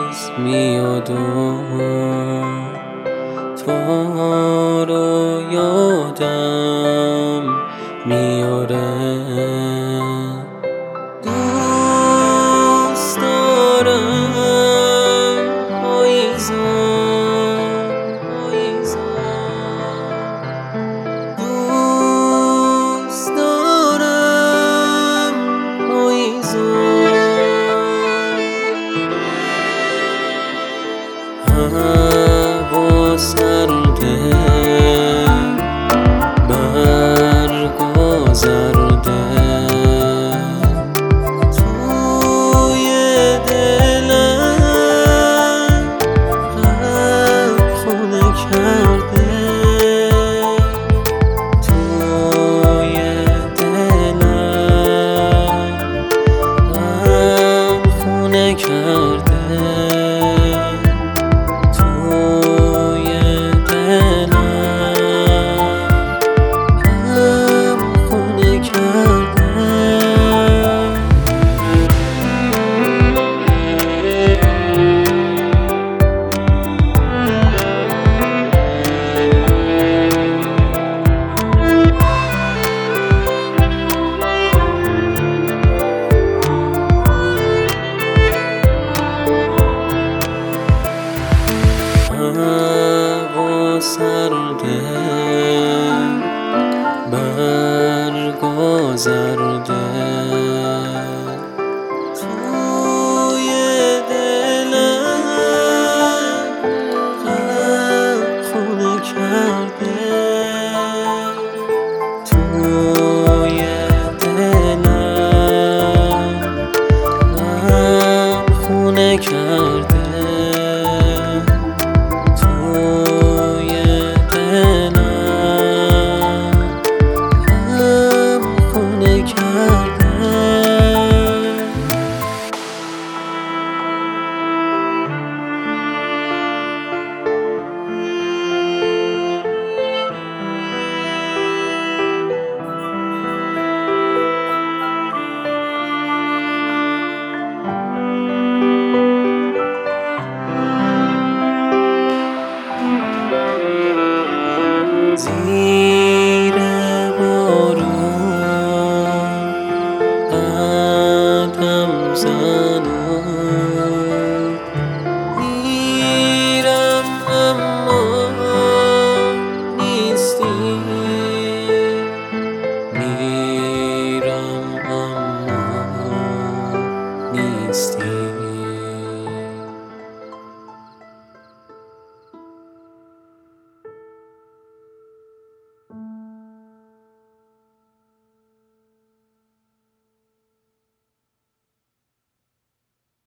روز میاد و تو رو یادم میاره. دوست دارم پاییزم، دوست دارم پاییزم. هوا سرده، برگا زرده، توی دلم غم خونه کرده، توی دلم غم خونه کرده، هوا سرده، برگا زرده، توی دلم غم خونه کرده، توی دلم غم خونه کرده.